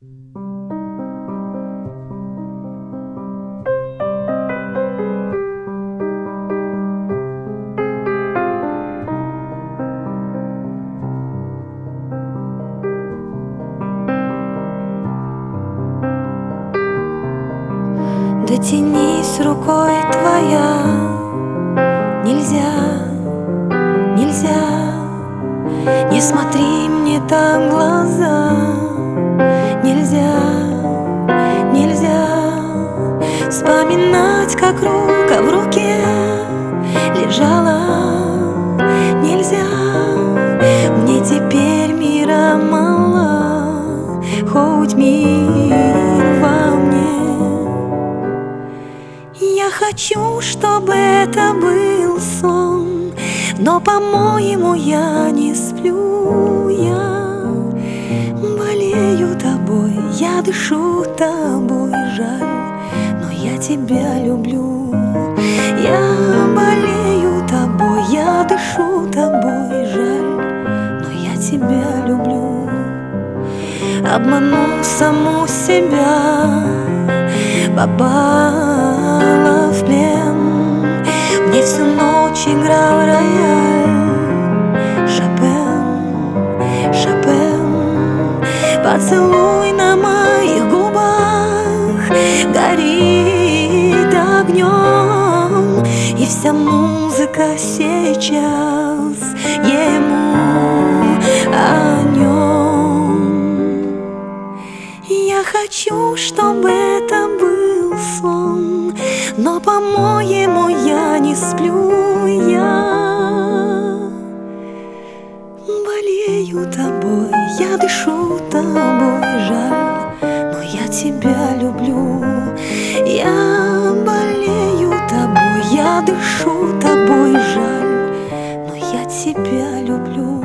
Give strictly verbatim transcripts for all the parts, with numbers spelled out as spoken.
Дотянись рукой твоя, нельзя, нельзя. Не смотри мне так в глаза, нельзя, нельзя. Вспоминать, как рука в руке лежала, нельзя. Мне теперь мира мало, хоть мир во мне. Я хочу, чтобы это был сон, но, по-моему, я не сплю. Я болею тобой, я дышу тобой, жаль, но я тебя люблю. Я болею тобой, я дышу тобой, жаль, но я тебя люблю. Обману саму себя, попала в плен. Мне всю ночь играл рояль, Шопен, Шопен. Поцелуй на моих губах горит огнем, и вся музыка сейчас ему о нем. Я хочу, чтобы это был сон, но, по-моему, я не сплю. Я болею тобой, я дышу тобой, жаль, но я тебя люблю. Я болею тобой, я дышу тобой, жаль, но я тебя люблю.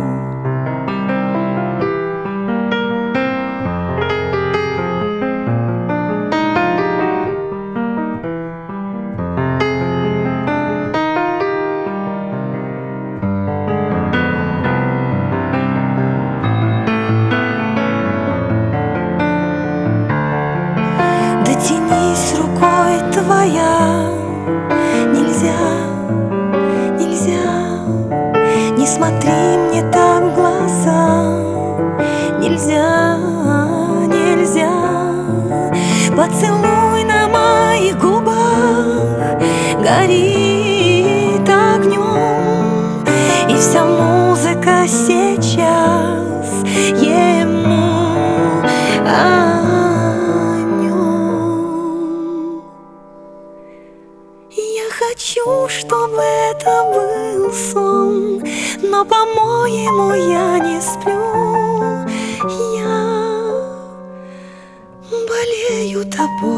Дотянись рукой твоя, нельзя, нельзя. Не смотри мне так в глаза, нельзя, нельзя. Поцелуй на моих губах горит огнем, и вся музыка сейчас ему о нем. Я хочу, чтобы это был сон, но, по-моему, я не сплю. Я болею тобой,